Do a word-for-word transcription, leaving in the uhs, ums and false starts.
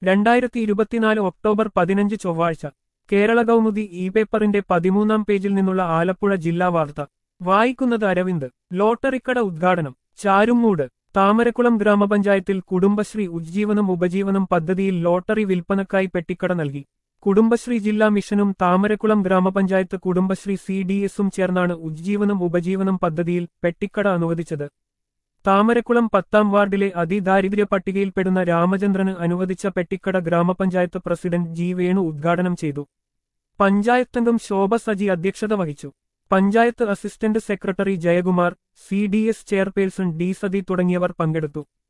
രണ്ടായിരത്തി ഇരുപത്തിനാല് ഒക്ടോബർ പതിനഞ്ച് ചൊവ്വാഴ്ച കേരള കൗമുദി ഇ പേപ്പറിന്റെ പതിമൂന്നാം പേജിൽ നിന്നുള്ള ആലപ്പുഴ ജില്ലാ വാർത്ത വായിക്കുന്നത് അരവിന്ദ്. ലോട്ടറിക്കട ഉദ്ഘാടനം ചാരുമൂട്. താമരക്കുളം ഗ്രാമപഞ്ചായത്തിൽ കുടുംബശ്രീ ഉജ്ജീവനം ഉപജീവനം പദ്ധതിയിൽ ലോട്ടറി വിൽപ്പനക്കായി പെട്ടിക്കട നൽകി. കുടുംബശ്രീ ജില്ലാ മിഷനും താമരക്കുളം ഗ്രാമപഞ്ചായത്ത് കുടുംബശ്രീ സി ഡി എസും ചേർന്നാണ് ഉജ്ജീവനം ഉപജീവനം പദ്ധതിയിൽ പെട്ടിക്കട അനുവദിച്ചത്. താമരക്കുളം പത്താം വാർഡിലെ അതിദാരിദ്ര്യ പട്ടികയിൽപ്പെടുന്ന രാമചന്ദ്രന് അനുവദിച്ച പെട്ടിക്കട ഗ്രാമപഞ്ചായത്ത് പ്രസിഡന്റ് ജി വേണു ഉദ്ഘാടനം ചെയ്തു. പഞ്ചായത്തംഗം ശോഭ സജി അധ്യക്ഷത വഹിച്ചു. Panchayat assistant secretary Jayakumar, C D S chairperson D Sathi തുടങ്ങിയവർ പങ്കെടുത്തു.